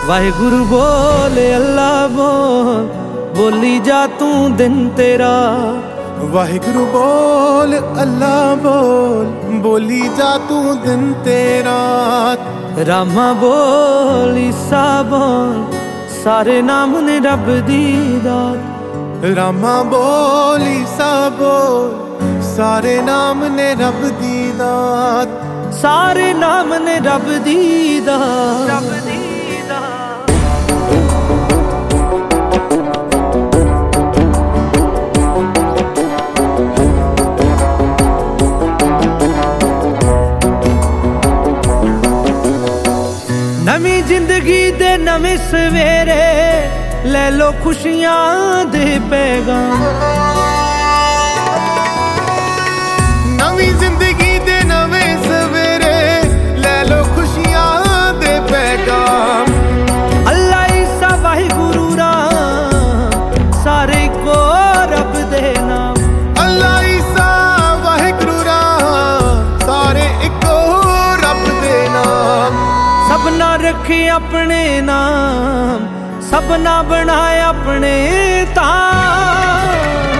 वाहिगुरु बोल अल्लाह बोल, बोली जा तू दिन तेरा। वाहिगुरु बोल अल्लाह बोल, बोली जा तू दिन तेरा। रामा बोल ईसा बोल, सारे नाम ने रब दी दात। रामा बोल ईसा बोल, सारे नाम ने रब दी दात। सारे नाम ने रब दी दात, रब दी दात। नवी जिंदगी दे नवे सवेरे, ले लो खुशियां दे पैगाम। नवी जिंदगी दे नवे सवेरे, ले लो खुशियां दे पैगाम। अल्लाह ईसा वाहिगुरु राम, सारे को रब दे नाम। अल्लाह ईसा वाहिगुरु राम, सारे इको रब दे नाम। सबना रखे अपने नाम, सबना बनाए अपने ताम।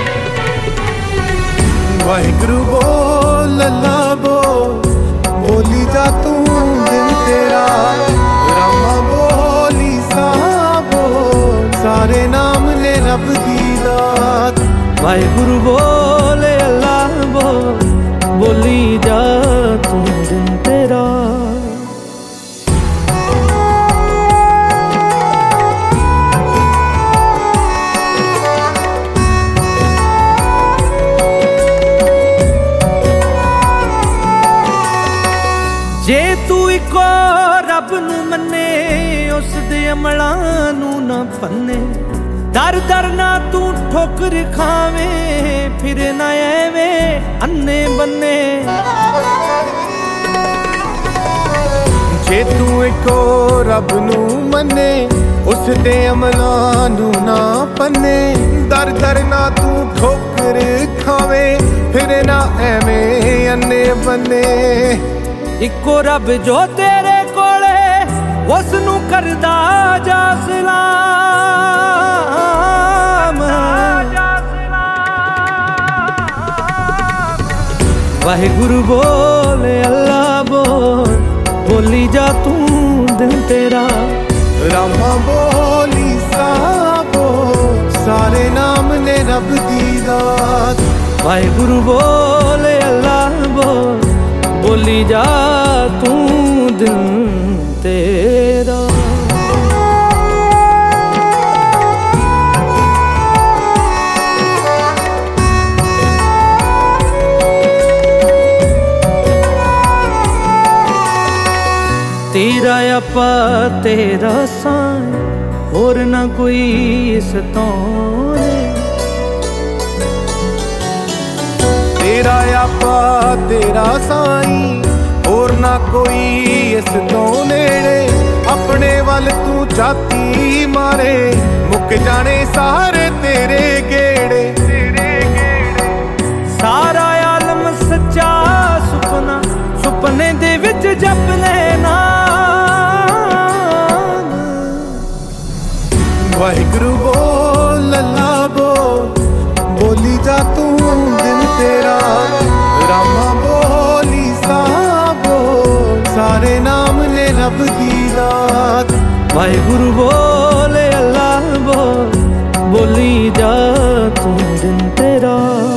वाहिगुरु बोल अल्लाह बोल, बोली जा तू दिन तेरा। रामा बोल ईसा बोल, सारे नाम ने रब दी दात। वाहिगुरु बोल अल्लाह बोल, बोली जा तू दिन तेरा। जे तू इको रब नू मन्ने, उस दे अमलां नू ना पन्ने। दर दर ना तू ठोकर खावे, फिर ना एवें अन्ने बन्ने। जे तू इको रब नू मन्ने, उस दे अमलां नू ना पन्ने। दर दर ना तू ठोकर खावे, फिर ना एवें अन्ने बन्ने। इको रब जो तेरे कोले, उस नू करदा जा सलाम। वाहिगुरु बोल अल्लाह बोल, बोली जा तू दिन तेरा। रामा बोल ईसा बोल, सारे नाम ने रब दी दात। वाहिगुरु बोल अल्लाह बोल, बोली जा तू दिन तेरा। तेरा आपा तेरा साईं, होर ना कोई इस तो। तेरा आपा तेरा साईं, होर ना कोई इस तो नेड़े। अपने वल तू जाती मारे, मुक जाने सारे तेरे गेड़े। सारा आलम सच्चा सुपना, सुपने दे विच जप लेना। वाहिगुरु बोल अल्लाह बोल, बोली जा तू दिन तेरा। रामा बोल ईसा बोल, सारे नाम ने रब दी दात। वाहिगुरु बोल अल्लाह बोल, बोली जा तू दिन तेरा।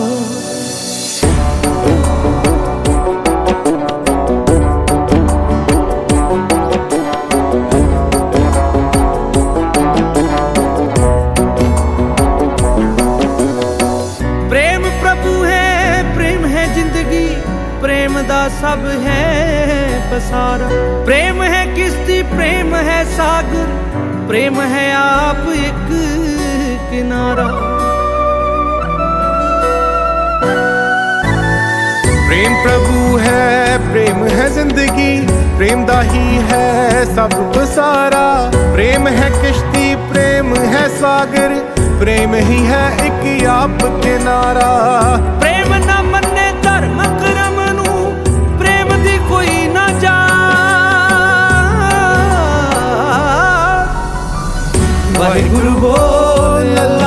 प्रेम दा सब है पसारा। प्रेम है किश्ती, प्रेम है सागर, प्रेम है आप एक किनारा। प्रेम प्रभु है, प्रेम है जिंदगी, प्रेम दा ही है सब पसारा। प्रेम है किश्ती, प्रेम है सागर, प्रेम ही है एक आप किनारा। प्रेम ना मन्ने धर्म करम नू, प्रेम दी कोई ना जा। ਵਾਹਿਗੁਰੂ ਬੋਲ